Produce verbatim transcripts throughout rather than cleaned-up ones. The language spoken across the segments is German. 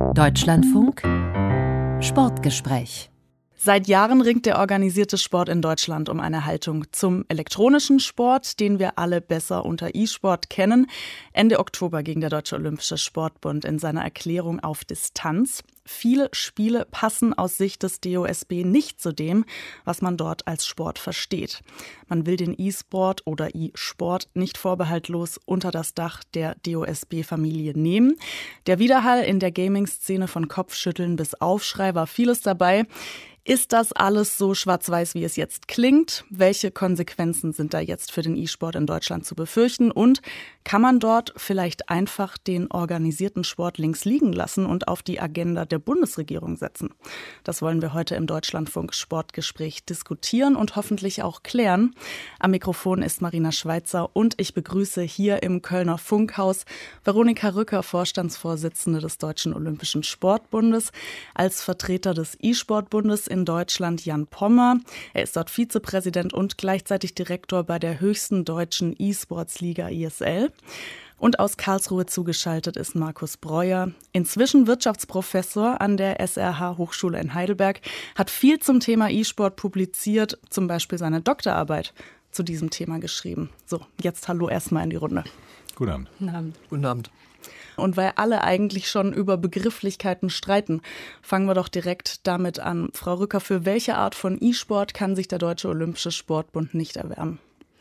Deutschlandfunk Sportgespräch. Seit Jahren ringt der organisierte Sport in Deutschland um eine Haltung zum elektronischen Sport, den wir alle besser unter E-Sport kennen. Ende Oktober ging der Deutsche Olympische Sportbund in seiner Erklärung auf Distanz. Viele Spiele passen aus Sicht des D O S B nicht zu dem, was man dort als Sport versteht. Man will den E-Sport oder E-Sport nicht vorbehaltlos unter das Dach der D O S B-Familie nehmen. Der Widerhall in der Gaming-Szene von Kopfschütteln bis Aufschrei war vieles dabei. Ist das alles so schwarz-weiß, wie es jetzt klingt? Welche Konsequenzen sind da jetzt für den E-Sport in Deutschland zu befürchten? Und kann man dort vielleicht einfach den organisierten Sport links liegen lassen und auf die Agenda der Bundesregierung setzen? Das wollen wir heute im Deutschlandfunk Sportgespräch diskutieren und hoffentlich auch klären. Am Mikrofon ist Marina Schweitzer und ich begrüße hier im Kölner Funkhaus Veronika Rücker, Vorstandsvorsitzende des Deutschen Olympischen Sportbundes, als Vertreter des E-Sport-Bundes in Deutschland Jan Pommer. Er ist dort Vizepräsident und gleichzeitig Direktor bei der höchsten deutschen E-Sports-Liga I S L. Und aus Karlsruhe zugeschaltet ist Markus Breuer, inzwischen Wirtschaftsprofessor an der S R H-Hochschule in Heidelberg, hat viel zum Thema E-Sport publiziert, zum Beispiel seine Doktorarbeit zu diesem Thema geschrieben. So, jetzt hallo erstmal in die Runde. Guten Abend. Guten Abend. Guten Abend. Und weil alle eigentlich schon über Begrifflichkeiten streiten, fangen wir doch direkt damit an. Frau Rücker, für welche Art von E-Sport kann sich der Deutsche Olympische Sportbund nicht erwärmen?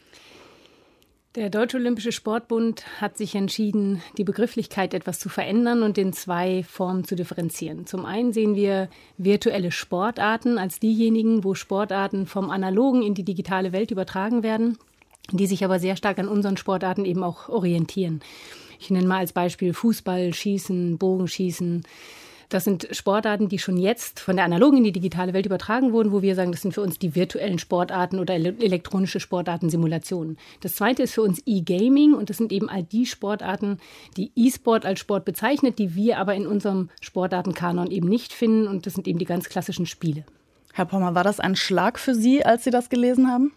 Der Deutsche Olympische Sportbund hat sich entschieden, die Begrifflichkeit etwas zu verändern und in zwei Formen zu differenzieren. Zum einen sehen wir virtuelle Sportarten als diejenigen, wo Sportarten vom Analogen in die digitale Welt übertragen werden, die sich aber sehr stark an unseren Sportarten eben auch orientieren. Ich nenne mal als Beispiel Fußball, Schießen, Bogenschießen. Das sind Sportarten, die schon jetzt von der analogen in die digitale Welt übertragen wurden, wo wir sagen, das sind für uns die virtuellen Sportarten oder elektronische Sportarten-Simulationen. Das zweite ist für uns E-Gaming und das sind eben all die Sportarten, die E-Sport als Sport bezeichnet, die wir aber in unserem Sportartenkanon eben nicht finden und das sind eben die ganz klassischen Spiele. Herr Pommer, war das ein Schlag für Sie, als Sie das gelesen haben?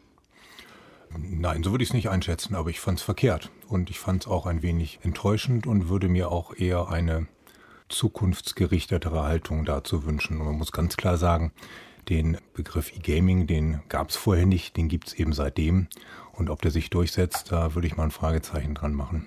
Nein, so würde ich es nicht einschätzen, aber ich fand es verkehrt. Und ich fand es auch ein wenig enttäuschend und würde mir auch eher eine zukunftsgerichtetere Haltung dazu wünschen. Und man muss ganz klar sagen, den Begriff E-Gaming, den gab es vorher nicht, den gibt es eben seitdem. Und ob der sich durchsetzt, da würde ich mal ein Fragezeichen dran machen.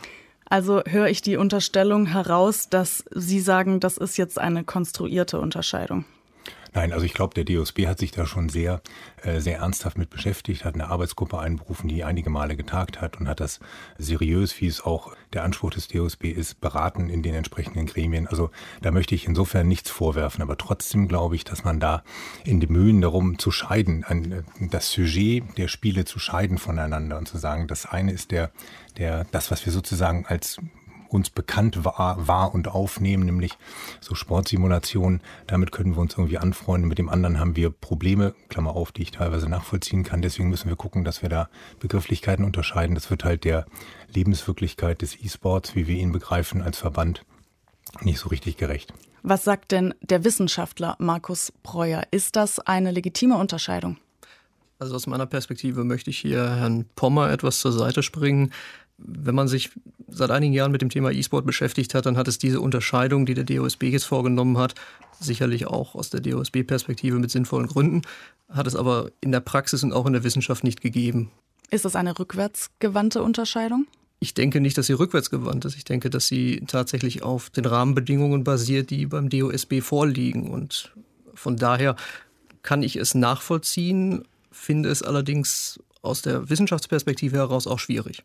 Also höre ich die Unterstellung heraus, dass Sie sagen, das ist jetzt eine konstruierte Unterscheidung? Nein, also ich glaube, der D O S B hat sich da schon sehr, äh, sehr ernsthaft mit beschäftigt, hat eine Arbeitsgruppe einberufen, die einige Male getagt hat und hat das seriös, wie es auch der Anspruch des D O S B ist, beraten in den entsprechenden Gremien. Also da möchte ich insofern nichts vorwerfen, aber trotzdem glaube ich, dass man da in den Mühen darum zu scheiden, ein, das Sujet der Spiele zu scheiden voneinander und zu sagen, das eine ist der, der, das, was wir sozusagen als uns bekannt war, war und aufnehmen, nämlich so Sportsimulationen. Damit können wir uns irgendwie anfreunden. Mit dem anderen haben wir Probleme, Klammer auf, die ich teilweise nachvollziehen kann. Deswegen müssen wir gucken, dass wir da Begrifflichkeiten unterscheiden. Das wird halt der Lebenswirklichkeit des E-Sports, wie wir ihn begreifen als Verband, nicht so richtig gerecht. Was sagt denn der Wissenschaftler Markus Breuer? Ist das eine legitime Unterscheidung? Also aus meiner Perspektive möchte ich hier Herrn Pommer etwas zur Seite springen. Wenn man sich seit einigen Jahren mit dem Thema E-Sport beschäftigt hat, dann hat es diese Unterscheidung, die der D O S B jetzt vorgenommen hat, sicherlich auch aus der D O S B-Perspektive mit sinnvollen Gründen, hat es aber in der Praxis und auch in der Wissenschaft nicht gegeben. Ist das eine rückwärtsgewandte Unterscheidung? Ich denke nicht, dass sie rückwärtsgewandt ist. Ich denke, dass sie tatsächlich auf den Rahmenbedingungen basiert, die beim D O S B vorliegen. Und von daher kann ich es nachvollziehen, finde es allerdings aus der Wissenschaftsperspektive heraus auch schwierig.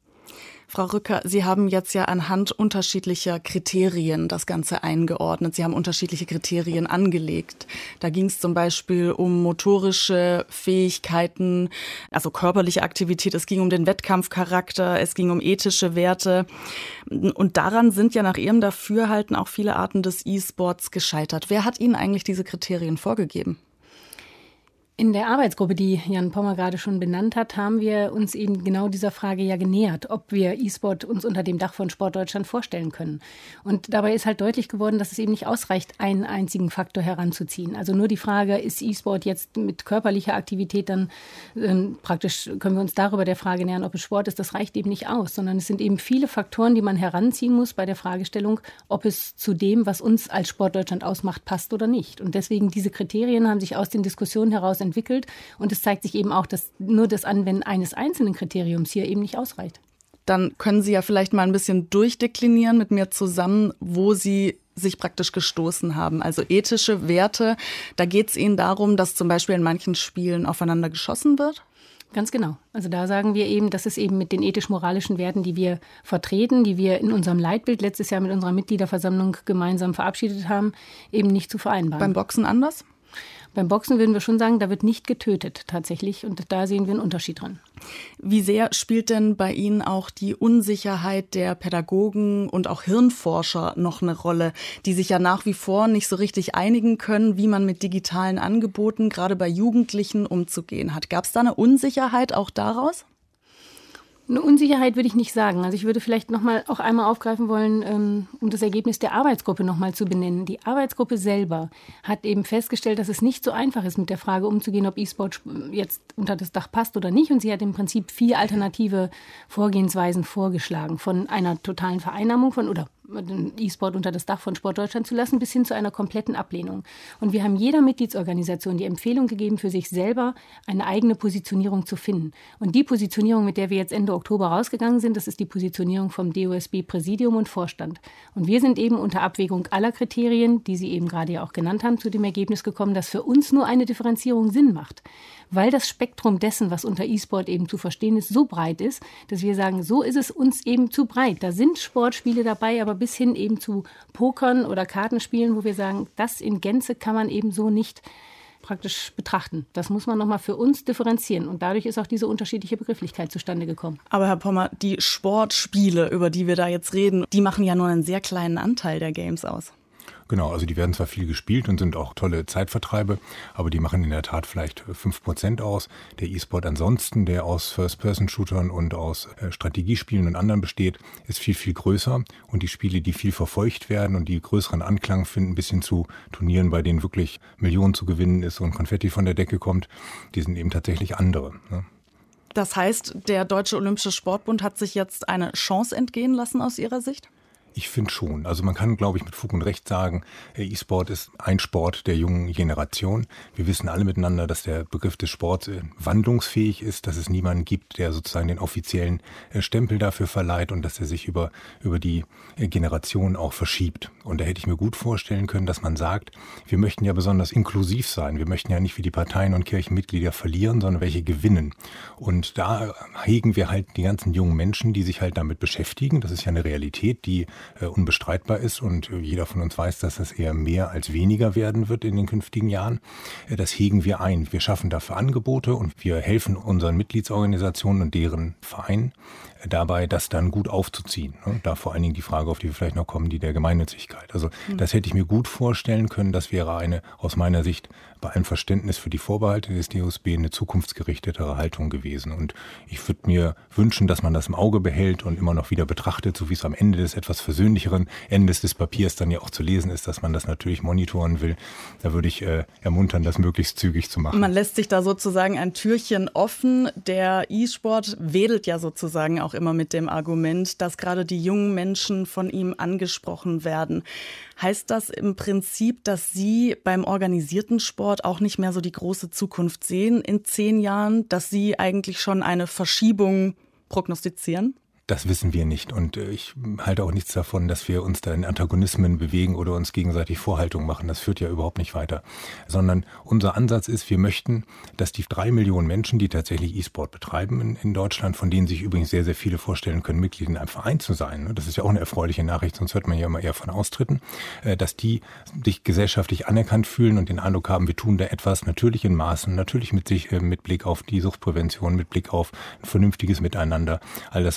Frau Rücker, Sie haben jetzt ja anhand unterschiedlicher Kriterien das Ganze eingeordnet. Sie haben unterschiedliche Kriterien angelegt. Da ging es zum Beispiel um motorische Fähigkeiten, also körperliche Aktivität. Es ging um den Wettkampfcharakter, es ging um ethische Werte. Und daran sind ja nach Ihrem Dafürhalten auch viele Arten des E-Sports gescheitert. Wer hat Ihnen eigentlich diese Kriterien vorgegeben? In der Arbeitsgruppe, die Jan Pommer gerade schon benannt hat, haben wir uns eben genau dieser Frage ja genähert, ob wir E-Sport uns unter dem Dach von Sport Deutschland vorstellen können. Und dabei ist halt deutlich geworden, dass es eben nicht ausreicht, einen einzigen Faktor heranzuziehen. Also nur die Frage, ist E-Sport jetzt mit körperlicher Aktivität dann äh, praktisch, können wir uns darüber der Frage nähern, ob es Sport ist, das reicht eben nicht aus, sondern es sind eben viele Faktoren, die man heranziehen muss bei der Fragestellung, ob es zu dem, was uns als Sport Deutschland ausmacht, passt oder nicht. Und deswegen diese Kriterien haben sich aus den Diskussionen heraus entwickelt und es zeigt sich eben auch, dass nur das Anwenden eines einzelnen Kriteriums hier eben nicht ausreicht. Dann können Sie ja vielleicht mal ein bisschen durchdeklinieren mit mir zusammen, wo Sie sich praktisch gestoßen haben. Also ethische Werte, da geht es Ihnen darum, dass zum Beispiel in manchen Spielen aufeinander geschossen wird? Ganz genau. Also da sagen wir eben, dass es eben mit den ethisch-moralischen Werten, die wir vertreten, die wir in unserem Leitbild letztes Jahr mit unserer Mitgliederversammlung gemeinsam verabschiedet haben, eben nicht zu vereinbaren. Beim Boxen anders? Beim Boxen würden wir schon sagen, da wird nicht getötet tatsächlich und da sehen wir einen Unterschied dran. Wie sehr spielt denn bei Ihnen auch die Unsicherheit der Pädagogen und auch Hirnforscher noch eine Rolle, die sich ja nach wie vor nicht so richtig einigen können, wie man mit digitalen Angeboten gerade bei Jugendlichen umzugehen hat? Gab es da eine Unsicherheit auch daraus? Eine Unsicherheit würde ich nicht sagen. Also ich würde vielleicht noch mal auch einmal aufgreifen wollen, um das Ergebnis der Arbeitsgruppe noch mal zu benennen. Die Arbeitsgruppe selber hat eben festgestellt, dass es nicht so einfach ist, mit der Frage umzugehen, ob E-Sport jetzt unter das Dach passt oder nicht. Und sie hat im Prinzip vier alternative Vorgehensweisen vorgeschlagen. Von einer totalen Vereinnahmung von oder den E-Sport unter das Dach von Sport Deutschland zu lassen, bis hin zu einer kompletten Ablehnung. Und wir haben jeder Mitgliedsorganisation die Empfehlung gegeben, für sich selber eine eigene Positionierung zu finden. Und die Positionierung, mit der wir jetzt Ende Oktober rausgegangen sind, das ist die Positionierung vom D O S B-Präsidium und Vorstand. Und wir sind eben unter Abwägung aller Kriterien, die Sie eben gerade ja auch genannt haben, zu dem Ergebnis gekommen, dass für uns nur eine Differenzierung Sinn macht. Weil das Spektrum dessen, was unter E-Sport eben zu verstehen ist, so breit ist, dass wir sagen, so ist es uns eben zu breit. Da sind Sportspiele dabei, aber bis hin eben zu Pokern oder Kartenspielen, wo wir sagen, das in Gänze kann man eben so nicht praktisch betrachten. Das muss man nochmal für uns differenzieren. Und dadurch ist auch diese unterschiedliche Begrifflichkeit zustande gekommen. Aber Herr Pommer, die Sportspiele, über die wir da jetzt reden, die machen ja nur einen sehr kleinen Anteil der Games aus. Genau, also die werden zwar viel gespielt und sind auch tolle Zeitvertreibe, aber die machen in der Tat vielleicht fünf Prozent aus. Der E-Sport ansonsten, der aus First-Person-Shootern und aus äh, Strategiespielen und anderen besteht, ist viel, viel größer. Und die Spiele, die viel verfolgt werden und die größeren Anklang finden, bis hin zu Turnieren, bei denen wirklich Millionen zu gewinnen ist und Konfetti von der Decke kommt, die sind eben tatsächlich andere, ne? Das heißt, der Deutsche Olympische Sportbund hat sich jetzt eine Chance entgehen lassen aus Ihrer Sicht? Ich finde schon. Also man kann, glaube ich, mit Fug und Recht sagen, E-Sport ist ein Sport der jungen Generation. Wir wissen alle miteinander, dass der Begriff des Sports wandlungsfähig ist, dass es niemanden gibt, der sozusagen den offiziellen Stempel dafür verleiht und dass er sich über, über die Generation auch verschiebt. Und da hätte ich mir gut vorstellen können, dass man sagt, wir möchten ja besonders inklusiv sein. Wir möchten ja nicht wie die Parteien und Kirchenmitglieder verlieren, sondern welche gewinnen. Und da hegen wir halt die ganzen jungen Menschen, die sich halt damit beschäftigen. Das ist ja eine Realität, die unbestreitbar ist und jeder von uns weiß, dass das eher mehr als weniger werden wird in den künftigen Jahren. Das hegen wir ein. Wir schaffen dafür Angebote und wir helfen unseren Mitgliedsorganisationen und deren Vereinen dabei, das dann gut aufzuziehen. Da vor allen Dingen die Frage, auf die wir vielleicht noch kommen, die der Gemeinnützigkeit. Also das hätte ich mir gut vorstellen können. Das wäre eine, aus meiner Sicht, bei allem Verständnis für die Vorbehalte des D O S B eine zukunftsgerichtetere Haltung gewesen. Und ich würde mir wünschen, dass man das im Auge behält und immer noch wieder betrachtet, so wie es am Ende des etwas versöhnlicheren Endes des Papiers dann ja auch zu lesen ist, dass man das natürlich monitoren will. Da würde ich äh, ermuntern, das möglichst zügig zu machen. Man lässt sich da sozusagen ein Türchen offen. Der E-Sport wedelt ja sozusagen auch immer mit dem Argument, dass gerade die jungen Menschen von ihm angesprochen werden. Heißt das im Prinzip, dass Sie beim organisierten Sport auch nicht mehr so die große Zukunft sehen in zehn Jahren, dass Sie eigentlich schon eine Verschiebung prognostizieren? Das wissen wir nicht und ich halte auch nichts davon, dass wir uns da in Antagonismen bewegen oder uns gegenseitig Vorhaltungen machen. Das führt ja überhaupt nicht weiter. Sondern unser Ansatz ist, wir möchten, dass die drei Millionen Menschen, die tatsächlich E-Sport betreiben in, in Deutschland, von denen sich übrigens sehr, sehr viele vorstellen können, Mitglied in einem Verein zu sein. Das ist ja auch eine erfreuliche Nachricht, sonst hört man ja immer eher von Austritten, dass die sich gesellschaftlich anerkannt fühlen und den Eindruck haben, wir tun da etwas natürlich in Maßen, natürlich mit sich, mit Blick auf die Suchtprävention, mit Blick auf ein vernünftiges Miteinander, all das, was der E-Sport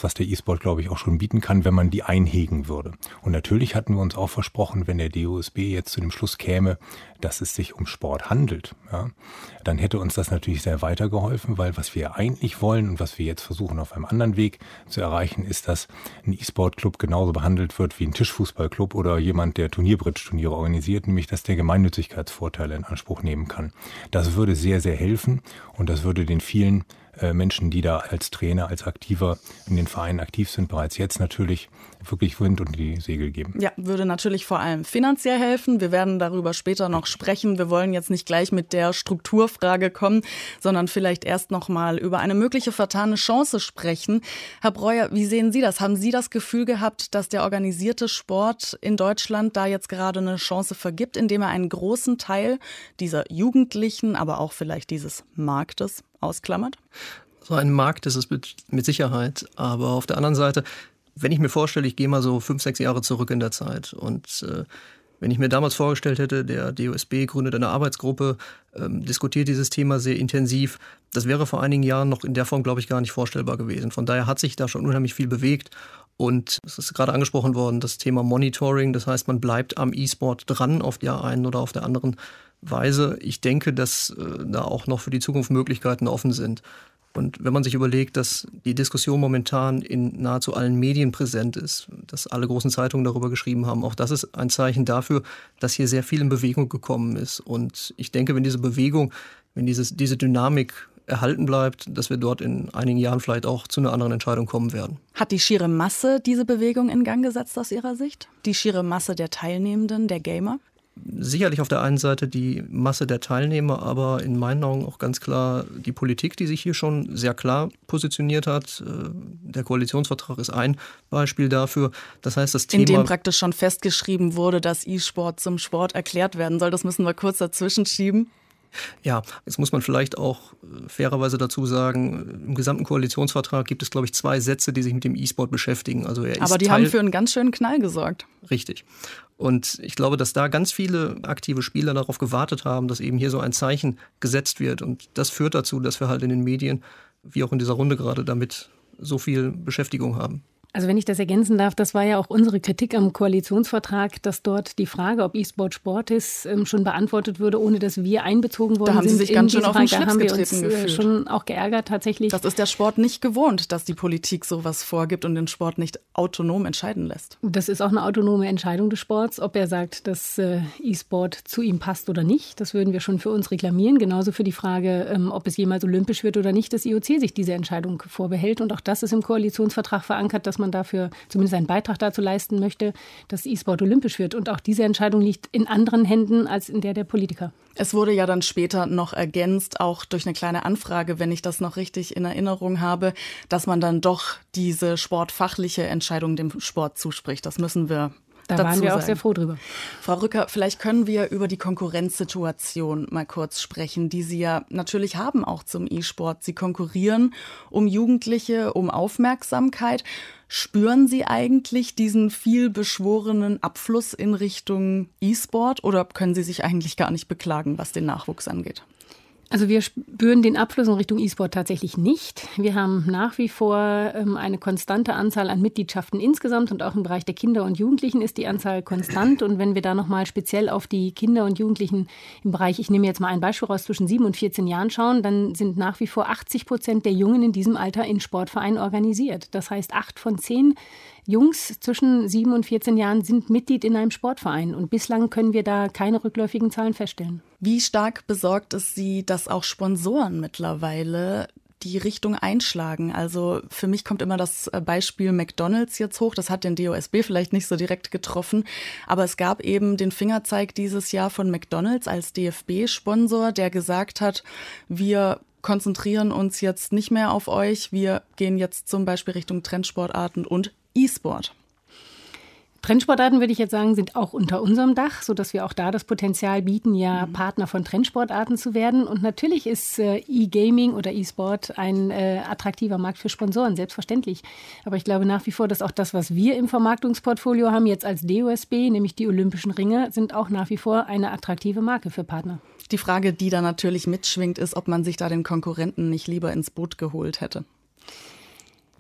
E-Sport, glaube ich, auch schon bieten kann, wenn man die einhegen würde. Und natürlich hatten wir uns auch versprochen, wenn der D O S B jetzt zu dem Schluss käme, dass es sich um Sport handelt, ja, dann hätte uns das natürlich sehr weitergeholfen, weil was wir eigentlich wollen und was wir jetzt versuchen auf einem anderen Weg zu erreichen, ist, dass ein E-Sport-Club genauso behandelt wird wie ein Tischfußballclub oder jemand, der Turnierbridge-Turniere organisiert, nämlich dass der Gemeinnützigkeitsvorteile in Anspruch nehmen kann. Das würde sehr, sehr helfen und das würde den vielen äh, Menschen, die da als Trainer, als Aktiver in den Vereinen aktiv sind, bereits jetzt natürlich wirklich Wind unter die Segel geben. Ja, würde natürlich vor allem finanziell helfen. Wir werden darüber später noch sprechen. Wir wollen jetzt nicht gleich mit der Strukturfrage kommen, sondern vielleicht erst noch mal über eine mögliche vertane Chance sprechen. Herr Breuer, wie sehen Sie das? Haben Sie das Gefühl gehabt, dass der organisierte Sport in Deutschland da jetzt gerade eine Chance vergibt, indem er einen großen Teil dieser Jugendlichen, aber auch vielleicht dieses Marktes ausklammert? So ein Markt ist es mit, mit Sicherheit. Aber auf der anderen Seite, wenn ich mir vorstelle, ich gehe mal so fünf, sechs Jahre zurück in der Zeit und äh, wenn ich mir damals vorgestellt hätte, der D O S B gründet eine Arbeitsgruppe, ähm, diskutiert dieses Thema sehr intensiv, das wäre vor einigen Jahren noch in der Form, glaube ich, gar nicht vorstellbar gewesen. Von daher hat sich da schon unheimlich viel bewegt. Und es ist gerade angesprochen worden, das Thema Monitoring, das heißt, man bleibt am E-Sport dran auf der einen oder auf der anderen Weise. Ich denke, dass äh, da auch noch für die Zukunft Möglichkeiten offen sind. Und wenn man sich überlegt, dass die Diskussion momentan in nahezu allen Medien präsent ist, dass alle großen Zeitungen darüber geschrieben haben, auch das ist ein Zeichen dafür, dass hier sehr viel in Bewegung gekommen ist. Und ich denke, wenn diese Bewegung, wenn dieses, diese Dynamik erhalten bleibt, dass wir dort in einigen Jahren vielleicht auch zu einer anderen Entscheidung kommen werden. Hat die schiere Masse diese Bewegung in Gang gesetzt aus Ihrer Sicht? Die schiere Masse der Teilnehmenden, der Gamer? Sicherlich auf der einen Seite die Masse der Teilnehmer, aber in meinen Augen auch ganz klar die Politik, die sich hier schon sehr klar positioniert hat. Der Koalitionsvertrag ist ein Beispiel dafür. Das heißt, das Thema, in dem praktisch schon festgeschrieben wurde, dass E-Sport zum Sport erklärt werden soll. Das müssen wir kurz dazwischen schieben. Ja, jetzt muss man vielleicht auch fairerweise dazu sagen, im gesamten Koalitionsvertrag gibt es, glaube ich, zwei Sätze, die sich mit dem E-Sport beschäftigen. Also er ist Aber die Teil, haben für einen ganz schönen Knall gesorgt. Richtig. Und ich glaube, dass da ganz viele aktive Spieler darauf gewartet haben, dass eben hier so ein Zeichen gesetzt wird. Und das führt dazu, dass wir halt in den Medien, wie auch in dieser Runde gerade, damit so viel Beschäftigung haben. Also wenn ich das ergänzen darf, das war ja auch unsere Kritik am Koalitionsvertrag, dass dort die Frage, ob E-Sport Sport ist, schon beantwortet würde, ohne dass wir einbezogen worden sind. Da haben Sie sich ganz schön auf den Schlips getreten gefühlt. Da haben wir uns schon auch geärgert tatsächlich. Das ist der Sport nicht gewohnt, dass die Politik sowas vorgibt und den Sport nicht autonom entscheiden lässt. Das ist auch eine autonome Entscheidung des Sports, ob er sagt, dass E-Sport zu ihm passt oder nicht. Das würden wir schon für uns reklamieren. Genauso für die Frage, ob es jemals olympisch wird oder nicht, dass I O C sich diese Entscheidung vorbehält. Und auch das ist im Koalitionsvertrag verankert, dass man dafür zumindest einen Beitrag dazu leisten möchte, dass E-Sport olympisch wird. Und auch diese Entscheidung liegt in anderen Händen als in der der Politiker. Es wurde ja dann später noch ergänzt, auch durch eine kleine Anfrage, wenn ich das noch richtig in Erinnerung habe, dass man dann doch diese sportfachliche Entscheidung dem Sport zuspricht. Das müssen wir Da waren wir auch sehr froh drüber. Frau Rücker, vielleicht können wir über die Konkurrenzsituation mal kurz sprechen, die Sie ja natürlich haben, auch zum E-Sport. Sie konkurrieren um Jugendliche, um Aufmerksamkeit. Spüren Sie eigentlich diesen viel beschworenen Abfluss in Richtung E-Sport oder können Sie sich eigentlich gar nicht beklagen, was den Nachwuchs angeht? Also wir spüren den Abfluss in Richtung E-Sport tatsächlich nicht. Wir haben nach wie vor ähm, eine konstante Anzahl an Mitgliedschaften insgesamt und auch im Bereich der Kinder und Jugendlichen ist die Anzahl konstant. Und wenn wir da nochmal speziell auf die Kinder und Jugendlichen im Bereich, ich nehme jetzt mal ein Beispiel raus, zwischen sieben und vierzehn Jahren schauen, dann sind nach wie vor achtzig Prozent der Jungen in diesem Alter in Sportvereinen organisiert. Das heißt, acht von zehn Jungs zwischen sieben und vierzehn Jahren sind Mitglied in einem Sportverein. Und bislang können wir da keine rückläufigen Zahlen feststellen. Wie stark besorgt es Sie, dass auch Sponsoren mittlerweile die Richtung einschlagen? Also für mich kommt immer das Beispiel McDonald's jetzt hoch. Das hat den D O S B vielleicht nicht so direkt getroffen. Aber es gab eben den Fingerzeig dieses Jahr von McDonald's als D F B-Sponsor, der gesagt hat, wir konzentrieren uns jetzt nicht mehr auf euch. Wir gehen jetzt zum Beispiel Richtung Trendsportarten und E-Sport. Trendsportarten, würde ich jetzt sagen, sind auch unter unserem Dach, sodass wir auch da das Potenzial bieten, ja Partner von Trendsportarten zu werden. Und natürlich ist äh, E-Gaming oder E-Sport ein äh, attraktiver Markt für Sponsoren, selbstverständlich. Aber ich glaube nach wie vor, dass auch das, was wir im Vermarktungsportfolio haben, jetzt als D O S B, nämlich die Olympischen Ringe, sind auch nach wie vor eine attraktive Marke für Partner. Die Frage, die da natürlich mitschwingt, ist, ob man sich da den Konkurrenten nicht lieber ins Boot geholt hätte.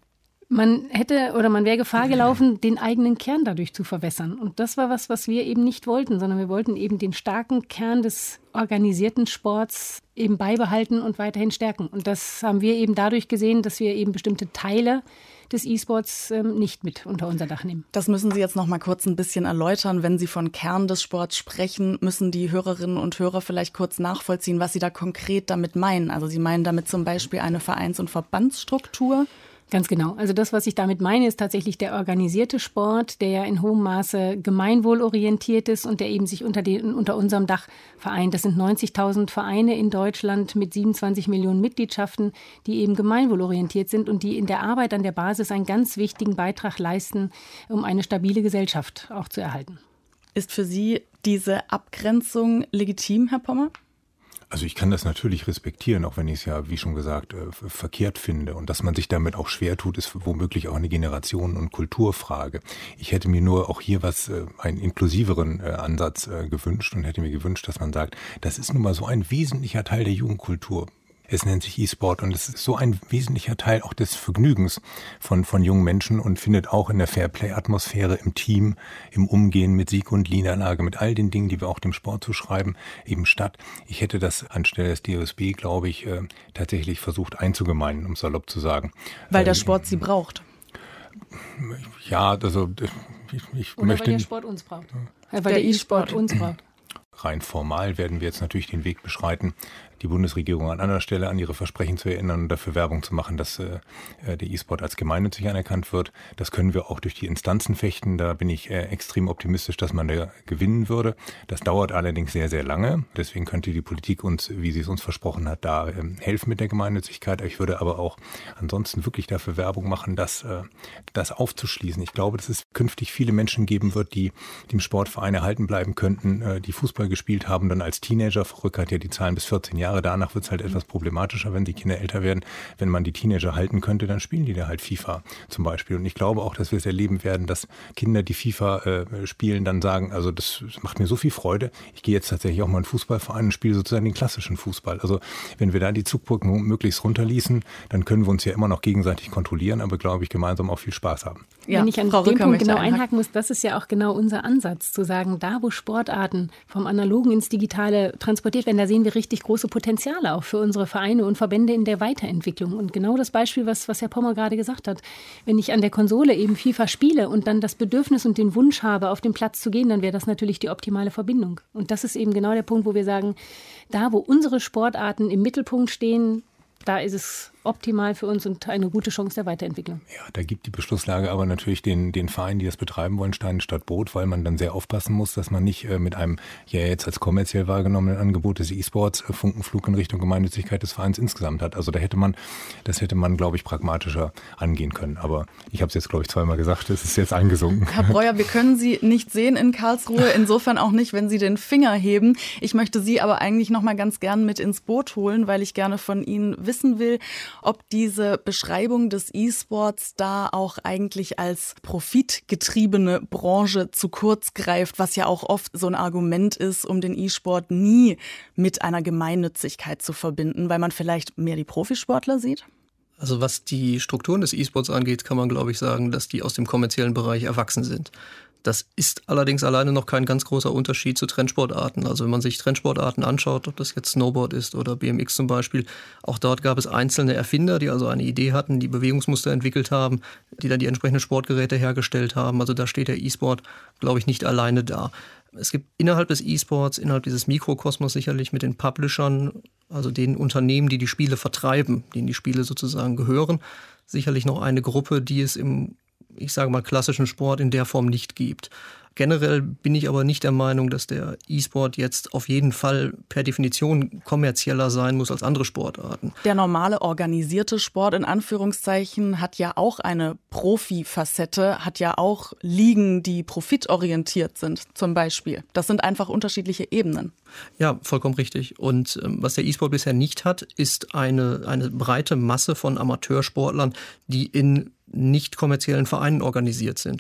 Man hätte oder man wäre Gefahr gelaufen, den eigenen Kern dadurch zu verwässern. Und das war was, was wir eben nicht wollten, sondern wir wollten eben den starken Kern des organisierten Sports eben beibehalten und weiterhin stärken. Und das haben wir eben dadurch gesehen, dass wir eben bestimmte Teile des E-Sports ähm, nicht mit unter unser Dach nehmen. Das müssen Sie jetzt noch mal kurz ein bisschen erläutern. Wenn Sie von Kern des Sports sprechen, müssen die Hörerinnen und Hörer vielleicht kurz nachvollziehen, was Sie da konkret damit meinen. Also Sie meinen damit zum Beispiel eine Vereins- und Verbandsstruktur? Ganz genau. Also das, was ich damit meine, ist tatsächlich der organisierte Sport, der ja in hohem Maße gemeinwohlorientiert ist und der eben sich unter, den, unter unserem Dach vereint. Das sind neunzigtausend Vereine in Deutschland mit siebenundzwanzig Millionen Mitgliedschaften, die eben gemeinwohlorientiert sind und die in der Arbeit an der Basis einen ganz wichtigen Beitrag leisten, um eine stabile Gesellschaft auch zu erhalten. Ist für Sie diese Abgrenzung legitim, Herr Pommer? Also ich kann das natürlich respektieren, auch wenn ich es ja, wie schon gesagt, äh, verkehrt finde. Und dass man sich damit auch schwer tut, ist womöglich auch eine Generationen- und Kulturfrage. Ich hätte mir nur auch hier was, äh, einen inklusiveren äh, Ansatz äh, gewünscht und hätte mir gewünscht, dass man sagt, das ist nun mal so ein wesentlicher Teil der Jugendkultur. Es nennt sich E-Sport und es ist so ein wesentlicher Teil auch des Vergnügens von, von jungen Menschen und findet auch in der Fairplay-Atmosphäre im Team, im Umgehen mit Sieg und Niederlage, mit all den Dingen, die wir auch dem Sport zuschreiben, eben statt. Ich hätte das anstelle des D O S B, glaube ich, äh, tatsächlich versucht einzugemeinen, um es salopp zu sagen. Weil der äh, Sport sie braucht. Ja, also ich, ich Oder möchte... weil der Sport uns braucht. Weil der der E-Sport E-Sport uns braucht. Rein formal werden wir jetzt natürlich den Weg beschreiten, die Bundesregierung an anderer Stelle an ihre Versprechen zu erinnern und dafür Werbung zu machen, dass äh, der E-Sport als gemeinnützig anerkannt wird. Das können wir auch durch die Instanzen fechten. Da bin ich äh, extrem optimistisch, dass man da gewinnen würde. Das dauert allerdings sehr, sehr lange. Deswegen könnte die Politik uns, wie sie es uns versprochen hat, da äh, helfen mit der Gemeinnützigkeit. Ich würde aber auch ansonsten wirklich dafür Werbung machen, dass äh, das aufzuschließen. Ich glaube, dass es künftig viele Menschen geben wird, die dem Sportverein erhalten bleiben könnten, äh, die Fußball gespielt haben, dann als Teenager. Verrückt hat ja die Zahlen bis vierzehn Jahre. Danach wird es halt etwas problematischer, wenn die Kinder älter werden. Wenn man die Teenager halten könnte, dann spielen die da halt FIFA zum Beispiel. Und ich glaube auch, dass wir es erleben werden, dass Kinder, die FIFA äh, spielen, dann sagen, also das macht mir so viel Freude. Ich gehe jetzt tatsächlich auch mal in einen Fußballverein und spiele sozusagen den klassischen Fußball. Also wenn wir da die Zugbrücken möglichst runterließen, dann können wir uns ja immer noch gegenseitig kontrollieren, aber glaube ich, gemeinsam auch viel Spaß haben. Ja, wenn ich an Frau dem Punkt genau einhaken muss, das ist ja auch genau unser Ansatz, zu sagen, da wo Sportarten vom Analogen ins Digitale transportiert werden, da sehen wir richtig große Potenziale auch für unsere Vereine und Verbände in der Weiterentwicklung. Und genau das Beispiel, was, was Herr Pommer gerade gesagt hat, wenn ich an der Konsole eben FIFA spiele und dann das Bedürfnis und den Wunsch habe, auf den Platz zu gehen, dann wäre das natürlich die optimale Verbindung. Und das ist eben genau der Punkt, wo wir sagen, da wo unsere Sportarten im Mittelpunkt stehen, da ist es optimal für uns und eine gute Chance der Weiterentwicklung. Ja, da gibt die Beschlusslage aber natürlich den, den Vereinen, die das betreiben wollen, Stein statt Brot, weil man dann sehr aufpassen muss, dass man nicht äh, mit einem ja jetzt als kommerziell wahrgenommenen Angebot des E-Sports äh, Funkenflug in Richtung Gemeinnützigkeit des Vereins insgesamt hat. Also da hätte man, das hätte man, glaube ich, pragmatischer angehen können. Aber ich habe es jetzt, glaube ich, zweimal gesagt, es ist jetzt eingesunken. Herr Breuer, wir können Sie nicht sehen in Karlsruhe, insofern auch nicht, wenn Sie den Finger heben. Ich möchte Sie aber eigentlich noch mal ganz gern mit ins Boot holen, weil ich gerne von Ihnen wissen will, ob diese Beschreibung des E-Sports da auch eigentlich als profitgetriebene Branche zu kurz greift, was ja auch oft so ein Argument ist, um den E-Sport nie mit einer Gemeinnützigkeit zu verbinden, weil man vielleicht mehr die Profisportler sieht? Also was die Strukturen des E-Sports angeht, kann man, glaube ich, sagen, dass die aus dem kommerziellen Bereich erwachsen sind. Das ist allerdings alleine noch kein ganz großer Unterschied zu Trendsportarten. Also wenn man sich Trendsportarten anschaut, ob das jetzt Snowboard ist oder B M X zum Beispiel, auch dort gab es einzelne Erfinder, die also eine Idee hatten, die Bewegungsmuster entwickelt haben, die dann die entsprechenden Sportgeräte hergestellt haben. Also da steht der E-Sport, glaube ich, nicht alleine da. Es gibt innerhalb des E-Sports, innerhalb dieses Mikrokosmos sicherlich mit den Publishern, also den Unternehmen, die die Spiele vertreiben, denen die Spiele sozusagen gehören, sicherlich noch eine Gruppe, die es im, ich sage mal, klassischen Sport in der Form nicht gibt. Generell bin ich aber nicht der Meinung, dass der E-Sport jetzt auf jeden Fall per Definition kommerzieller sein muss als andere Sportarten. Der normale organisierte Sport in Anführungszeichen hat ja auch eine Profi-Facette, hat ja auch Ligen, die profitorientiert sind zum Beispiel. Das sind einfach unterschiedliche Ebenen. Ja, vollkommen richtig. Und ähm, was der E-Sport bisher nicht hat, ist eine, eine breite Masse von Amateursportlern, die in nicht kommerziellen Vereinen organisiert sind.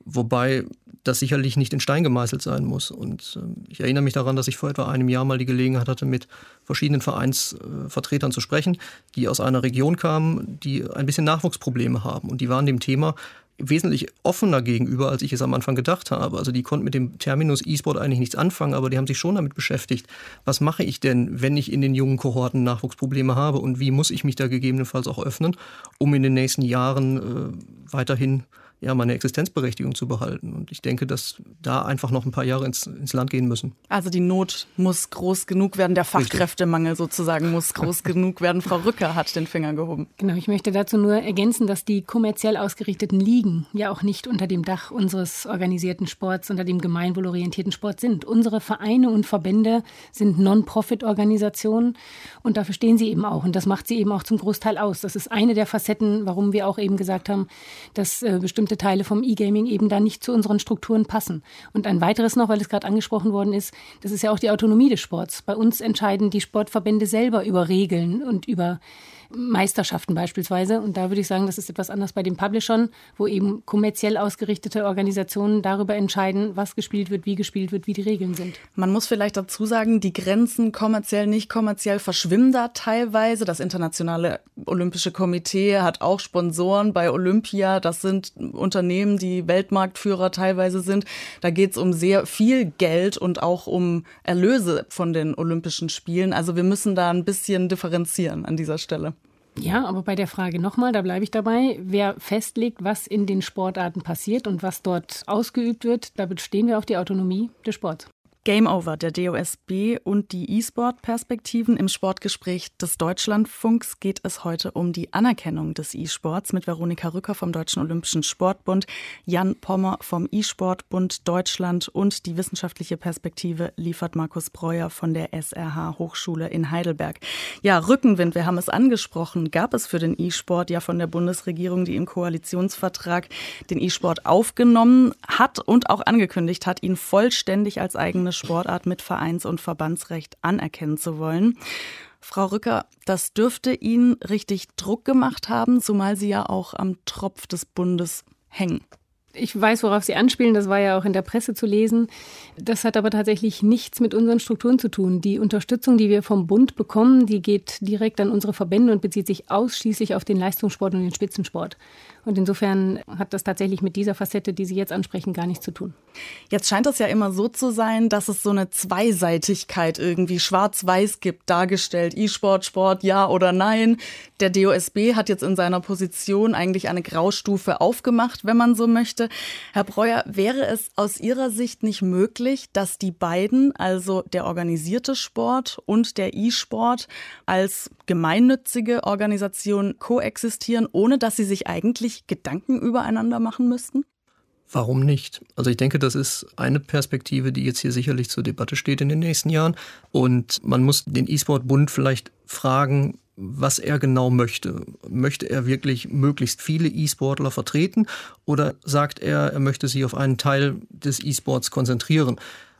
wobei das sicherlich nicht in Stein gemeißelt sein muss. Und äh, ich erinnere mich daran, dass ich vor etwa einem Jahr mal die Gelegenheit hatte, mit verschiedenen Vereinsvertretern äh, zu sprechen, die aus einer Region kamen, die ein bisschen Nachwuchsprobleme haben. Und die waren dem Thema wesentlich offener gegenüber, als ich es am Anfang gedacht habe. Also die konnten mit dem Terminus E-Sport eigentlich nichts anfangen, aber die haben sich schon damit beschäftigt. Was mache ich denn, wenn ich in den jungen Kohorten Nachwuchsprobleme habe und wie muss ich mich da gegebenenfalls auch öffnen, um in den nächsten Jahren äh, weiterhin ja, meine Existenzberechtigung zu behalten. Und ich denke, dass da einfach noch ein paar Jahre ins, ins Land gehen müssen. Also die Not muss groß genug werden, der Fachkräftemangel sozusagen muss groß genug werden. Frau Rücker hat den Finger gehoben. Genau, ich möchte dazu nur ergänzen, dass die kommerziell ausgerichteten Ligen ja auch nicht unter dem Dach unseres organisierten Sports, unter dem gemeinwohlorientierten Sport sind. Unsere Vereine und Verbände sind Non-Profit-Organisationen und dafür stehen sie eben auch. Und das macht sie eben auch zum Großteil aus. Das ist eine der Facetten, warum wir auch eben gesagt haben, dass äh, bestimmte Teile vom E-Gaming eben da nicht zu unseren Strukturen passen. Und ein weiteres noch, weil es gerade angesprochen worden ist, das ist ja auch die Autonomie des Sports. Bei uns entscheiden die Sportverbände selber über Regeln und über Meisterschaften beispielsweise. Und da würde ich sagen, das ist etwas anders bei den Publishern, wo eben kommerziell ausgerichtete Organisationen darüber entscheiden, was gespielt wird, wie gespielt wird, wie die Regeln sind. Man muss vielleicht dazu sagen, die Grenzen kommerziell, nicht kommerziell verschwimmen da teilweise. Das Internationale Olympische Komitee hat auch Sponsoren bei Olympia. Das sind Unternehmen, die Weltmarktführer teilweise sind. Da geht es um sehr viel Geld und auch um Erlöse von den Olympischen Spielen. Also wir müssen da ein bisschen differenzieren an dieser Stelle. Ja, aber bei der Frage nochmal, da bleibe ich dabei, wer festlegt, was in den Sportarten passiert und was dort ausgeübt wird, da bestehen wir auf die Autonomie des Sports. Game Over, der D O S B und die E-Sport-Perspektiven. Im Sportgespräch des Deutschlandfunks geht es heute um die Anerkennung des E-Sports mit Veronika Rücker vom Deutschen Olympischen Sportbund, Jan Pommer vom E-Sportbund Deutschland und die wissenschaftliche Perspektive liefert Markus Breuer von der S R H Hochschule in Heidelberg. Ja, Rückenwind, wir haben es angesprochen, gab es für den E-Sport ja von der Bundesregierung, die im Koalitionsvertrag den E-Sport aufgenommen hat und auch angekündigt hat, ihn vollständig als eigene Sportart mit Vereins- und Verbandsrecht anerkennen zu wollen. Frau Rücker, das dürfte Ihnen richtig Druck gemacht haben, zumal Sie ja auch am Tropf des Bundes hängen. Ich weiß, worauf Sie anspielen, das war ja auch in der Presse zu lesen. Das hat aber tatsächlich nichts mit unseren Strukturen zu tun. Die Unterstützung, die wir vom Bund bekommen, die geht direkt an unsere Verbände und bezieht sich ausschließlich auf den Leistungssport und den Spitzensport. Und insofern hat das tatsächlich mit dieser Facette, die Sie jetzt ansprechen, gar nichts zu tun. Jetzt scheint es ja immer so zu sein, dass es so eine Zweiseitigkeit irgendwie schwarz-weiß gibt, dargestellt. E-Sport, Sport, ja oder nein. Der D O S B hat jetzt in seiner Position eigentlich eine Graustufe aufgemacht, wenn man so möchte. Herr Breuer, wäre es aus Ihrer Sicht nicht möglich, dass die beiden, also der organisierte Sport und der E-Sport, als gemeinnützige Organisation koexistieren, ohne dass sie sich eigentlich Gedanken übereinander machen müssten? Warum nicht? Also ich denke, das ist eine Perspektive, die jetzt hier sicherlich zur Debatte steht in den nächsten Jahren. Und man muss den E-Sport-Bund vielleicht fragen, was er genau möchte. Möchte er wirklich möglichst viele E-Sportler vertreten oder sagt er, er möchte sich auf einen Teil des E-Sports konzentrieren?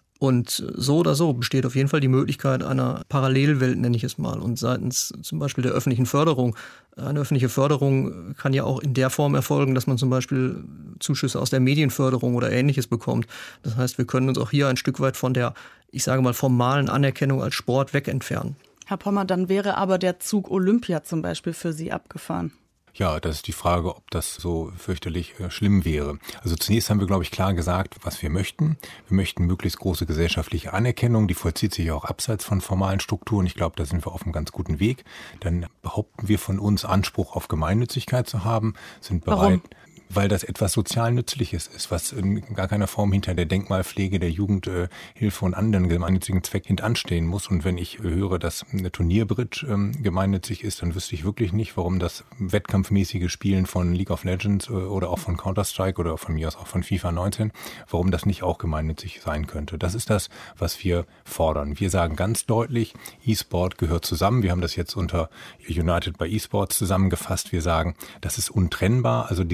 Und so oder so besteht auf jeden Fall die Möglichkeit einer Parallelwelt, nenne ich es mal. Und seitens zum Beispiel der öffentlichen Förderung. Eine öffentliche Förderung kann ja auch in der Form erfolgen, dass man zum Beispiel Zuschüsse aus der Medienförderung oder Ähnliches bekommt. Das heißt, wir können uns auch hier ein Stück weit von der, ich sage mal, formalen Anerkennung als Sport weg entfernen. Herr Pommer, dann wäre aber der Zug Olympia zum Beispiel für Sie abgefahren. Ja, das ist die Frage, ob das so fürchterlich äh, schlimm wäre. Also zunächst haben wir, glaube ich, klar gesagt, was wir möchten. Wir möchten möglichst große gesellschaftliche Anerkennung. Die vollzieht sich auch abseits von formalen Strukturen. Ich glaube, da sind wir auf einem ganz guten Weg. Dann behaupten wir von uns, Anspruch auf Gemeinnützigkeit zu haben, sind bereit. Warum? Weil das etwas sozial Nützliches ist, was in gar keiner Form hinter der Denkmalpflege, der Jugendhilfe und anderen gemeinnützigen Zweck hintanstehen muss. Und wenn ich höre, dass eine Turnierbridge ähm, gemeinnützig ist, dann wüsste ich wirklich nicht, warum das wettkampfmäßige Spielen von League of Legends oder auch von Counter-Strike oder von mir aus auch von FIFA neunzehn, warum das nicht auch gemeinnützig sein könnte. Das ist das, was wir fordern. Wir sagen ganz deutlich, E-Sport gehört zusammen. Wir haben das jetzt unter United by E-Sports zusammengefasst. Wir sagen, das ist untrennbar. Also diese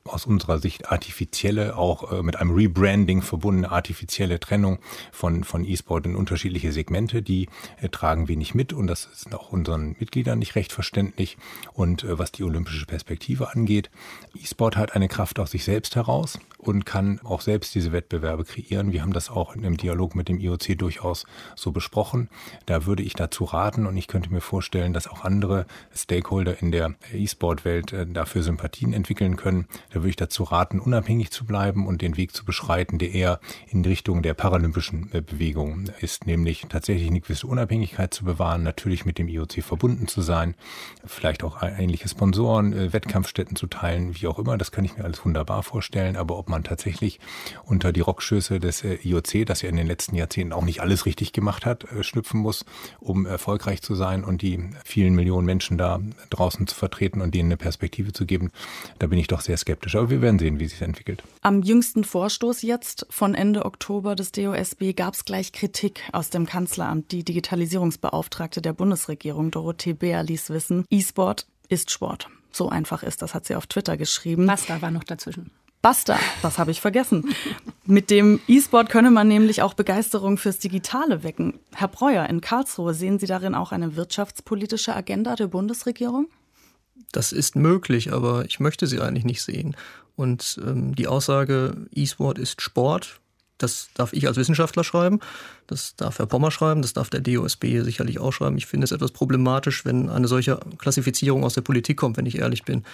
aus unserer Sicht artifizielle, auch äh, mit einem Rebranding verbundene artifizielle Trennung von, von E-Sport in unterschiedliche Segmente, die äh, tragen wenig mit und das ist auch unseren Mitgliedern nicht recht verständlich. Und äh, was die olympische Perspektive angeht, E-Sport hat eine Kraft aus sich selbst heraus und kann auch selbst diese Wettbewerbe kreieren. Wir haben das auch in einem Dialog mit dem I O C durchaus so besprochen. Da würde ich dazu raten und ich könnte mir vorstellen, dass auch andere Stakeholder in der E-Sport-Welt äh, dafür Sympathien entwickeln können. Da würde ich dazu raten, unabhängig zu bleiben und den Weg zu beschreiten, der eher in Richtung der paralympischen Bewegung ist, nämlich tatsächlich eine gewisse Unabhängigkeit zu bewahren, natürlich mit dem I O C verbunden zu sein, vielleicht auch ähnliche Sponsoren, Wettkampfstätten zu teilen, wie auch immer, das kann ich mir alles wunderbar vorstellen, aber ob man tatsächlich unter die Rockschöße des I O C, das ja in den letzten Jahrzehnten auch nicht alles richtig gemacht hat, schlüpfen muss, um erfolgreich zu sein und die vielen Millionen Menschen da draußen zu vertreten und denen eine Perspektive zu geben, da bin ich doch sehr skeptisch. Aber wir werden sehen, wie sich entwickelt. Am jüngsten Vorstoß jetzt von Ende Oktober des D O S B gab es gleich Kritik aus dem Kanzleramt. Die Digitalisierungsbeauftragte der Bundesregierung, Dorothee Beer, ließ wissen, E-Sport ist Sport. So einfach ist das, hat sie auf Twitter geschrieben. Basta war noch dazwischen. Basta, das habe ich vergessen. Mit dem E-Sport könne man nämlich auch Begeisterung fürs Digitale wecken. Herr Breuer, in Karlsruhe, sehen Sie darin auch eine wirtschaftspolitische Agenda der Bundesregierung? Das ist möglich, aber ich möchte sie eigentlich nicht sehen. Und ähm, die Aussage, E-Sport ist Sport, das darf ich als Wissenschaftler schreiben, das darf Herr Pommer schreiben, das darf der D O S B sicherlich auch schreiben. Ich finde es etwas problematisch, wenn eine solche Klassifizierung aus der Politik kommt, wenn ich ehrlich bin.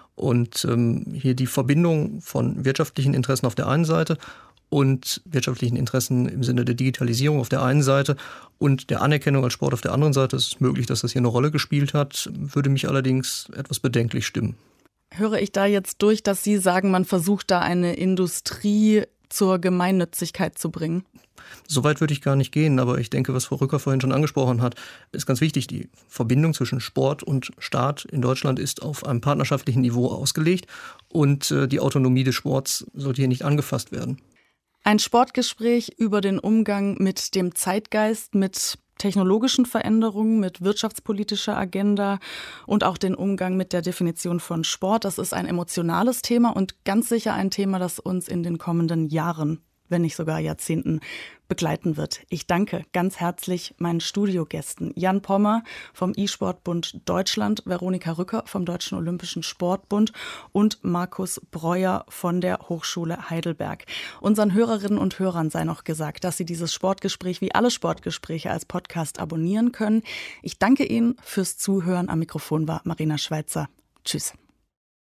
Und ähm, hier die Verbindung von wirtschaftlichen Interessen auf der einen Seite und wirtschaftlichen Interessen im Sinne der Digitalisierung auf der einen Seite und der Anerkennung als Sport auf der anderen Seite. Es ist möglich, dass das hier eine Rolle gespielt hat, würde mich allerdings etwas bedenklich stimmen. Höre ich da jetzt durch, dass Sie sagen, man versucht da eine Industrie zur Gemeinnützigkeit zu bringen? Soweit würde ich gar nicht gehen, aber ich denke, was Frau Rücker vorhin schon angesprochen hat, ist ganz wichtig. Die Verbindung zwischen Sport und Staat in Deutschland ist auf einem partnerschaftlichen Niveau ausgelegt und äh, die Autonomie des Sports sollte hier nicht angefasst werden. Ein Sportgespräch über den Umgang mit dem Zeitgeist, mit technologischen Veränderungen, mit wirtschaftspolitischer Agenda und auch den Umgang mit der Definition von Sport. Das ist ein emotionales Thema und ganz sicher ein Thema, das uns in den kommenden Jahren, wenn nicht sogar Jahrzehnten, begleiten wird. Ich danke ganz herzlich meinen Studiogästen. Jan Pommer vom E-Sportbund Deutschland, Veronika Rücker vom Deutschen Olympischen Sportbund und Markus Breuer von der Hochschule Heidelberg. Unseren Hörerinnen und Hörern sei noch gesagt, dass sie dieses Sportgespräch wie alle Sportgespräche als Podcast abonnieren können. Ich danke Ihnen fürs Zuhören. Am Mikrofon war Marina Schweizer. Tschüss.